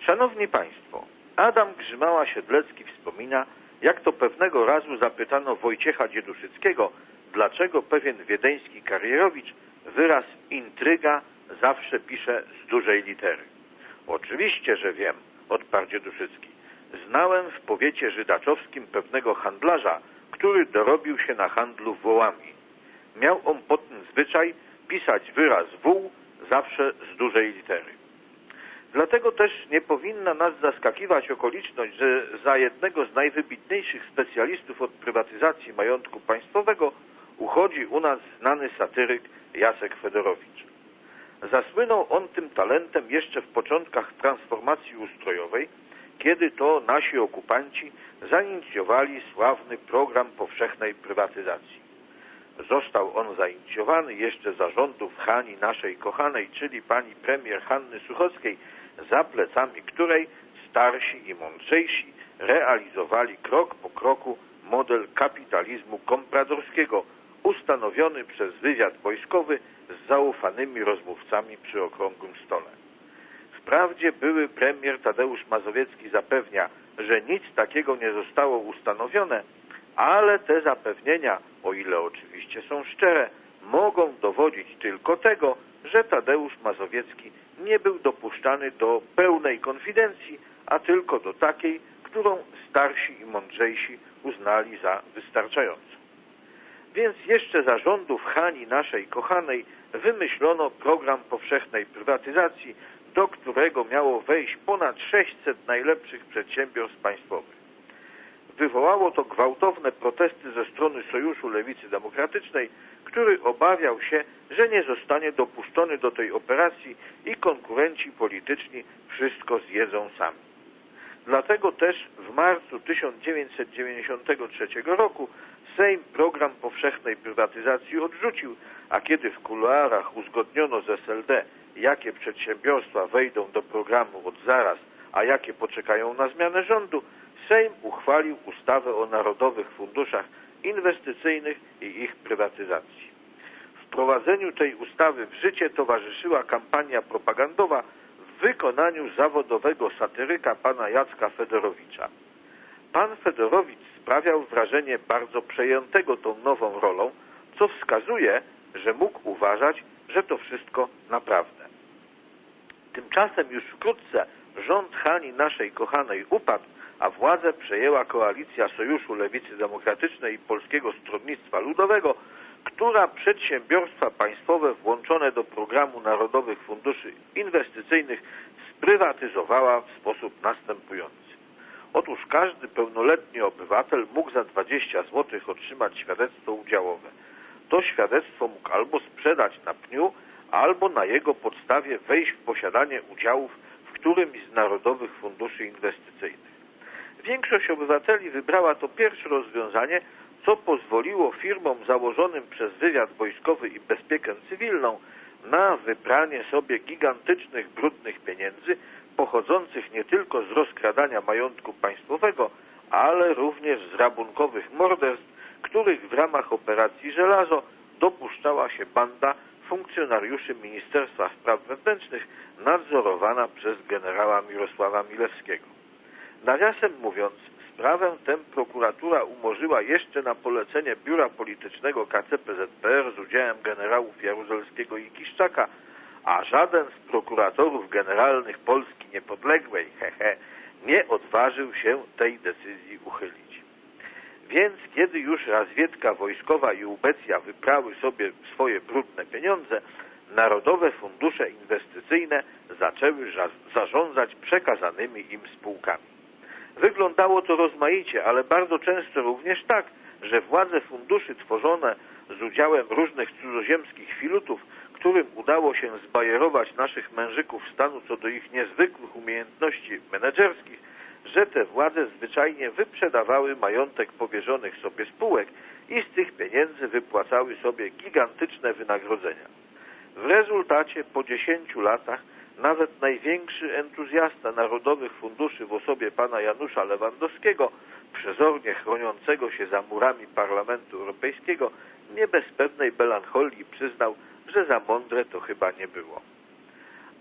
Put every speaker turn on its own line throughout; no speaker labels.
Szanowni Państwo, Adam Grzymała-Siedlecki wspomina, jak to pewnego razu zapytano Wojciecha Dzieduszyckiego, dlaczego pewien wiedeński karierowicz wyraz intryga zawsze pisze z dużej litery. Oczywiście, że wiem, odparł Dzieduszycki. Znałem w powiecie żydaczowskim pewnego handlarza, który dorobił się na handlu wołami. Miał on potem zwyczaj pisać wyraz wół zawsze z dużej litery. Dlatego też nie powinna nas zaskakiwać okoliczność, że za jednego z najwybitniejszych specjalistów od prywatyzacji majątku państwowego uchodzi u nas znany satyryk Jacek Fedorowicz. Zasłynął on tym talentem jeszcze w początkach transformacji ustrojowej, kiedy to nasi okupanci zainicjowali sławny program powszechnej prywatyzacji. Został on zainicjowany jeszcze za rządów Hani naszej kochanej, czyli pani premier Hanny Suchockiej, za plecami której starsi i mądrzejsi realizowali krok po kroku model kapitalizmu kompradorskiego, ustanowiony przez wywiad wojskowy z zaufanymi rozmówcami przy okrągłym stole. Wprawdzie były premier Tadeusz Mazowiecki zapewnia, że nic takiego nie zostało ustanowione, ale te zapewnienia, o ile oczywiście są szczere, mogą dowodzić tylko tego, że Tadeusz Mazowiecki nie był dopuszczany do pełnej konfidencji, a tylko do takiej, którą starsi i mądrzejsi uznali za wystarczającą. Więc jeszcze za rządów Hani naszej kochanej wymyślono program powszechnej prywatyzacji, do którego miało wejść ponad 600 najlepszych przedsiębiorstw państwowych. Wywołało to gwałtowne protesty ze strony Sojuszu Lewicy Demokratycznej, który obawiał się, że nie zostanie dopuszczony do tej operacji i konkurenci polityczni wszystko zjedzą sami. Dlatego też w marcu 1993 roku Sejm program powszechnej prywatyzacji odrzucił, a kiedy w kuluarach uzgodniono z SLD, jakie przedsiębiorstwa wejdą do programu od zaraz, a jakie poczekają na zmianę rządu, Sejm uchwalił ustawę o narodowych funduszach inwestycyjnych i ich prywatyzacji. Wprowadzeniu tej ustawy w życie towarzyszyła kampania propagandowa w wykonaniu zawodowego satyryka pana Jacka Fedorowicza. Pan Fedorowicz sprawiał wrażenie bardzo przejętego tą nową rolą, co wskazuje, że mógł uważać, że to wszystko naprawdę. Tymczasem już wkrótce rząd Hani naszej kochanej upadł, a władzę przejęła koalicja Sojuszu Lewicy Demokratycznej i Polskiego Stronnictwa Ludowego, która przedsiębiorstwa państwowe włączone do programu Narodowych Funduszy Inwestycyjnych sprywatyzowała w sposób następujący. Otóż każdy pełnoletni obywatel mógł za 20 zł otrzymać świadectwo udziałowe. To świadectwo mógł albo sprzedać na pniu, albo na jego podstawie wejść w posiadanie udziałów w którymś z Narodowych Funduszy Inwestycyjnych. Większość obywateli wybrała to pierwsze rozwiązanie, co pozwoliło firmom założonym przez wywiad wojskowy i bezpiekę cywilną na wypranie sobie gigantycznych, brudnych pieniędzy pochodzących nie tylko z rozkradania majątku państwowego, ale również z rabunkowych morderstw, których w ramach operacji Żelazo dopuszczała się banda funkcjonariuszy Ministerstwa Spraw Wewnętrznych nadzorowana przez generała Mirosława Milewskiego. Nawiasem mówiąc, sprawę tę prokuratura umorzyła jeszcze na polecenie Biura Politycznego KCPZPR z udziałem generałów Jaruzelskiego i Kiszczaka, a żaden z prokuratorów generalnych Polski Niepodległej, nie odważył się tej decyzji uchylić. Więc kiedy już razwiedka wojskowa i ubecja wyprały sobie swoje brudne pieniądze, Narodowe Fundusze Inwestycyjne zaczęły zarządzać przekazanymi im spółkami. Wyglądało to rozmaicie, ale bardzo często również tak, że władze funduszy tworzone z udziałem różnych cudzoziemskich filutów, którym udało się zbajerować naszych mężyków stanu co do ich niezwykłych umiejętności menedżerskich, że te władze zwyczajnie wyprzedawały majątek powierzonych sobie spółek i z tych pieniędzy wypłacały sobie gigantyczne wynagrodzenia. W rezultacie po 10 latach nawet największy entuzjasta Narodowych Funduszy w osobie pana Janusza Lewandowskiego, przezornie chroniącego się za murami Parlamentu Europejskiego, nie bez pewnej melancholii przyznał, że za mądre to chyba nie było.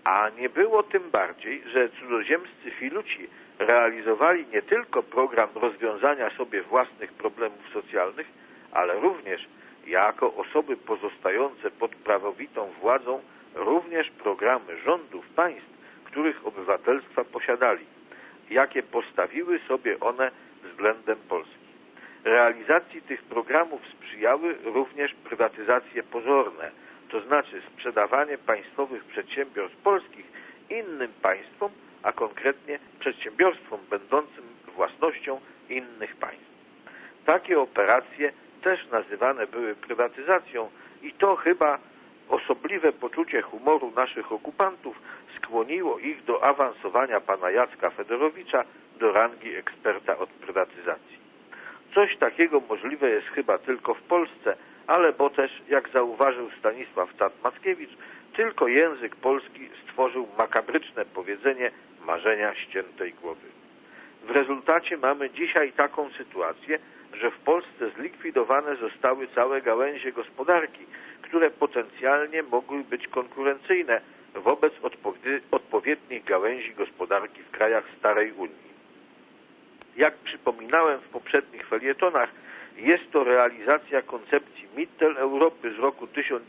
A nie było tym bardziej, że cudzoziemscy filuci realizowali nie tylko program rozwiązania sobie własnych problemów socjalnych, ale również jako osoby pozostające pod prawowitą władzą również programy rządów państw, których obywatelstwa posiadali, jakie postawiły sobie one względem Polski. Realizacji tych programów sprzyjały również prywatyzacje pozorne, to znaczy sprzedawanie państwowych przedsiębiorstw polskich innym państwom, a konkretnie przedsiębiorstwom będącym własnością innych państw. Takie operacje też nazywane były prywatyzacją i to chyba osobliwe poczucie humoru naszych okupantów skłoniło ich do awansowania pana Jacka Fedorowicza do rangi eksperta od prywatyzacji. Coś takiego możliwe jest chyba tylko w Polsce, ale bo też, jak zauważył Stanisław Tat-Mackiewicz, tylko język polski stworzył makabryczne powiedzenie marzenia ściętej głowy. W rezultacie mamy dzisiaj taką sytuację, że w Polsce zlikwidowane zostały całe gałęzie gospodarki, które potencjalnie mogły być konkurencyjne wobec odpowiednich gałęzi gospodarki w krajach starej Unii. Jak przypominałem w poprzednich felietonach, jest to realizacja koncepcji Mitteleuropy z roku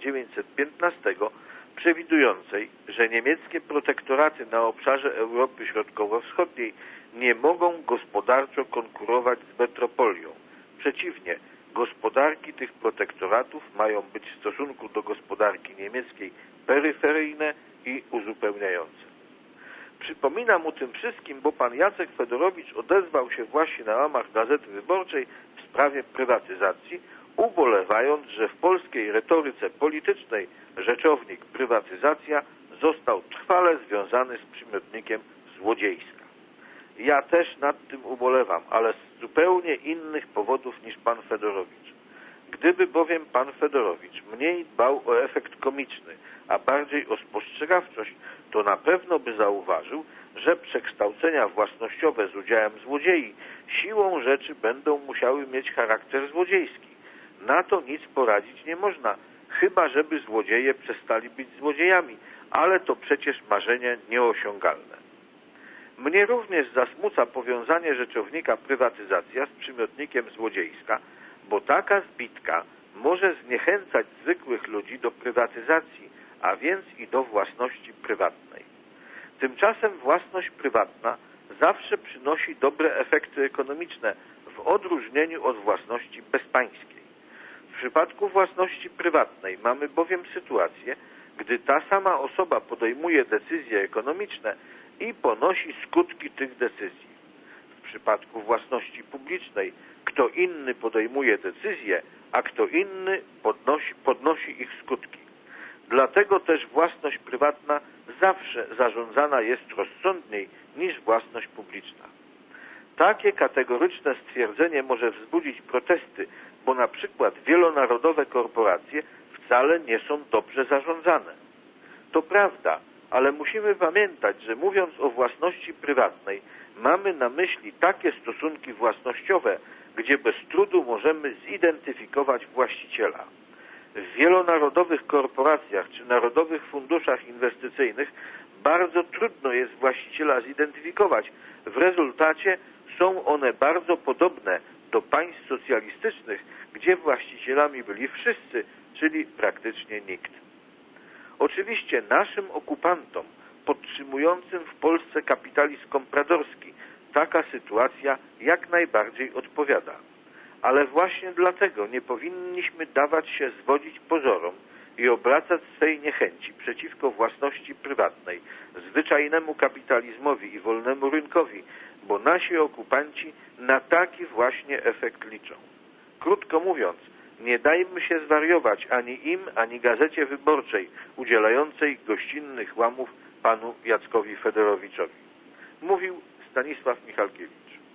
1915, przewidującej, że niemieckie protektoraty na obszarze Europy Środkowo-Wschodniej nie mogą gospodarczo konkurować z metropolią. Przeciwnie, gospodarki tych protektoratów mają być w stosunku do gospodarki niemieckiej peryferyjne i uzupełniające. Przypominam o tym wszystkim, bo pan Jacek Fedorowicz odezwał się właśnie na łamach Gazety Wyborczej w sprawie prywatyzacji, ubolewając, że w polskiej retoryce politycznej rzeczownik prywatyzacja został trwale związany z przymiotnikiem złodziejska. Ja też nad tym ubolewam, ale z zupełnie innych powodów niż pan Fedorowicz. Gdyby bowiem pan Fedorowicz mniej dbał o efekt komiczny, a bardziej o spostrzegawczość, to na pewno by zauważył, że przekształcenia własnościowe z udziałem złodziei siłą rzeczy będą musiały mieć charakter złodziejski. Na to nic poradzić nie można, chyba żeby złodzieje przestali być złodziejami, ale to przecież marzenie nieosiągalne. Mnie również zasmuca powiązanie rzeczownika prywatyzacja z przymiotnikiem złodziejska, bo taka zbitka może zniechęcać zwykłych ludzi do prywatyzacji, a więc i do własności prywatnej. Tymczasem własność prywatna zawsze przynosi dobre efekty ekonomiczne w odróżnieniu od własności bezpańskiej. W przypadku własności prywatnej mamy bowiem sytuację, gdy ta sama osoba podejmuje decyzje ekonomiczne i ponosi skutki tych decyzji. W przypadku własności publicznej kto inny podejmuje decyzje, a kto inny podnosi ich skutki. Dlatego też własność prywatna zawsze zarządzana jest rozsądniej niż własność publiczna. Takie kategoryczne stwierdzenie może wzbudzić protesty, bo na przykład wielonarodowe korporacje wcale nie są dobrze zarządzane. To prawda, ale musimy pamiętać, że mówiąc o własności prywatnej, mamy na myśli takie stosunki własnościowe, gdzie bez trudu możemy zidentyfikować właściciela. W wielonarodowych korporacjach czy narodowych funduszach inwestycyjnych bardzo trudno jest właściciela zidentyfikować. W rezultacie są one bardzo podobne do państw socjalistycznych, gdzie właścicielami byli wszyscy, czyli praktycznie nikt. Oczywiście naszym okupantom podtrzymującym w Polsce kapitalizm kompradorski taka sytuacja jak najbardziej odpowiada. Ale właśnie dlatego nie powinniśmy dawać się zwodzić pozorom i obracać swej niechęci przeciwko własności prywatnej, zwyczajnemu kapitalizmowi i wolnemu rynkowi, bo nasi okupanci na taki właśnie efekt liczą. Krótko mówiąc, nie dajmy się zwariować ani im, ani Gazecie Wyborczej udzielającej gościnnych łamów panu Jackowi Fedorowiczowi. Mówił Stanisław Michalkiewicz.